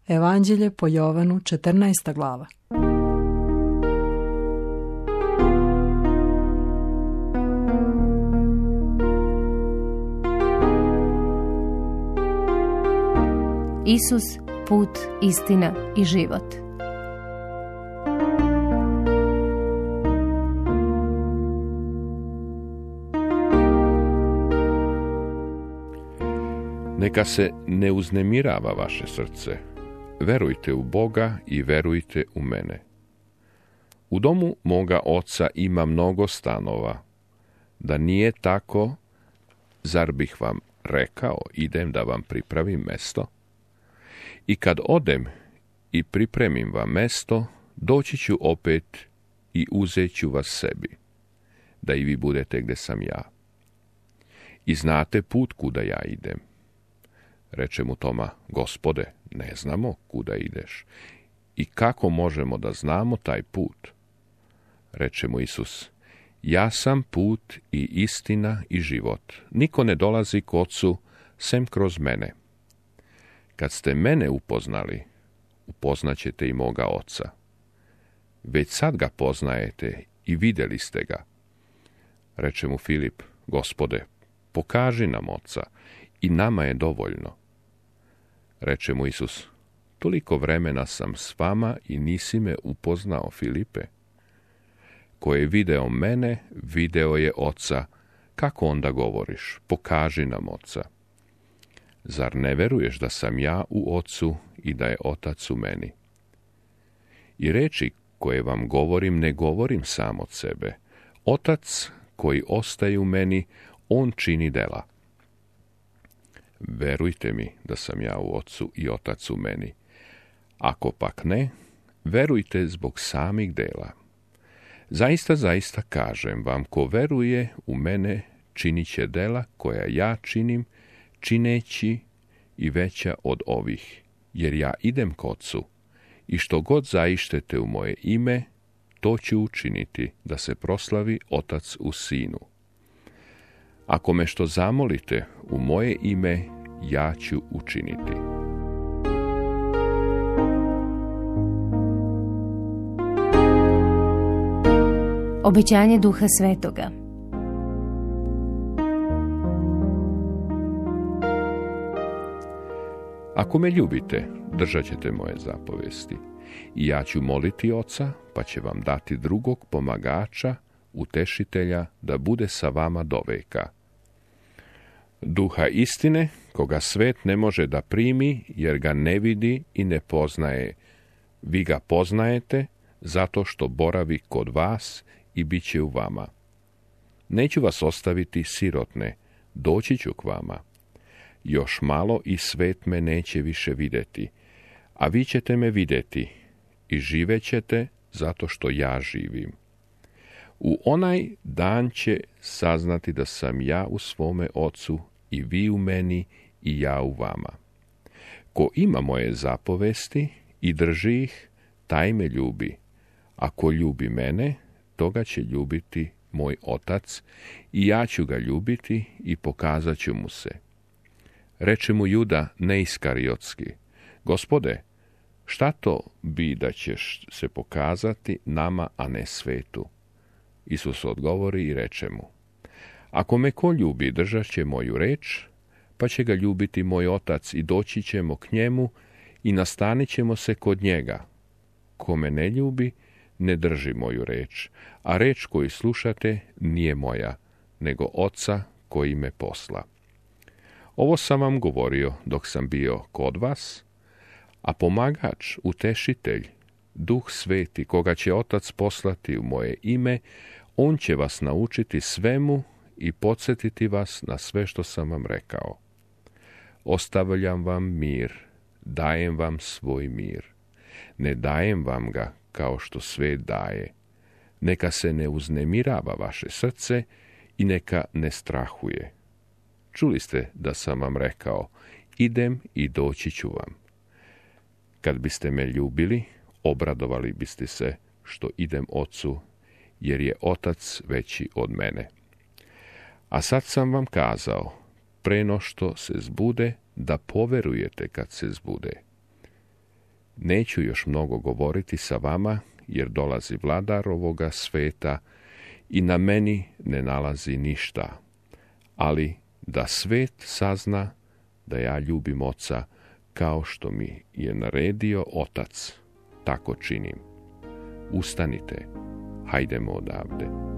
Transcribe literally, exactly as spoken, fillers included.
Evanđelje po Jovanu, četrnaesta glava. Isus, put, istina i život. Neka se ne uznemirava vaše srce. Verujte u Boga i verujte u mene. U domu moga oca ima mnogo stanova. Da nije tako, zar bih vam rekao, idem da vam pripravim mesto? I kad odem i pripremim vam mesto, doći ću opet i uzet ću vas sebi, da i vi budete gdje sam ja. I znate put kuda ja idem. Reče mu Toma, Gospode, ne znamo kuda ideš. I kako možemo da znamo taj put? Reče mu Isus, ja sam put i istina i život. Niko ne dolazi k Ocu sem kroz mene. Kad ste mene upoznali, upoznaćete i moga Oca. Već sad ga poznajete i vidjeli ste ga. Reče mu Filip, Gospode, pokaži nam Oca, i nama je dovoljno. Reče mu Isus, toliko vremena sam s vama i nisi me upoznao, Filipe. Ko je video mene, video je Oca. Kako onda govoriš, pokaži nam Oca? Zar ne veruješ da sam ja u Ocu i da je Otac u meni? I reči koje vam govorim, ne govorim sam od sebe. Otac koji ostaje u meni, on čini dela. Verujte mi da sam ja u Ocu i Otac u meni. Ako pak ne, verujte zbog samih dela. Zaista, zaista kažem vam, ko veruje u mene, činit će dela koja ja činim, čineći i veća od ovih, jer ja idem k Ocu, i što god zaištete u moje ime, to ću učiniti, da se proslavi Otac u Sinu. Ako me što zamolite u moje ime, ja ću učiniti. Obećanje Duha Svetoga. Ako me ljubite, držat ćete moje zapovesti. I ja ću moliti Oca, pa će vam dati drugog pomagača, utešitelja, da bude sa vama doveka. Duha istine, koga svet ne može da primi, jer ga ne vidi i ne poznaje. Vi ga poznajete, zato što boravi kod vas i bit će u vama. Neću vas ostaviti sirotne, doći ću k vama. Još malo i svet me neće više vidjeti, a vi ćete me vidjeti i živećete zato što ja živim. U onaj dan će saznati da sam ja u svome Ocu i vi u meni i ja u vama. Ko ima moje zapovesti i drži ih, taj me ljubi. A ko ljubi mene, toga će ljubiti moj Otac i ja ću ga ljubiti i pokazat ću mu se. Reče mu Juda neiskariotski, Gospode, šta to bi da ćeš se pokazati nama, a ne svetu? Isus odgovori i reče mu, ako me ko ljubi, držat će moju reč, pa će ga ljubiti moj Otac i doći ćemo k njemu i nastanit ćemo se kod njega. Ko me ne ljubi, ne drži moju reč, a reč koju slušate nije moja, nego Oca koji me posla. Ovo sam vam govorio dok sam bio kod vas, a pomagač, utešitelj, Duh Sveti, koga će Otac poslati u moje ime, on će vas naučiti svemu i podsjetiti vas na sve što sam vam rekao. Ostavljam vam mir, dajem vam svoj mir. Ne dajem vam ga kao što svet daje. Neka se ne uznemirava vaše srce i neka ne strahuje. Čuli ste da sam vam rekao, idem i doći ću vam. Kad biste me ljubili, obradovali biste se što idem Ocu, jer je Otac veći od mene. A sad sam vam kazao, pre no što se zbude, da poverujete kad se zbude. Neću još mnogo govoriti sa vama, jer dolazi vladar ovoga sveta i na meni ne nalazi ništa, ali da svet sazna da ja ljubim Oca, kao što mi je naredio Otac, tako činim. Ustanite, hajdemo odavde.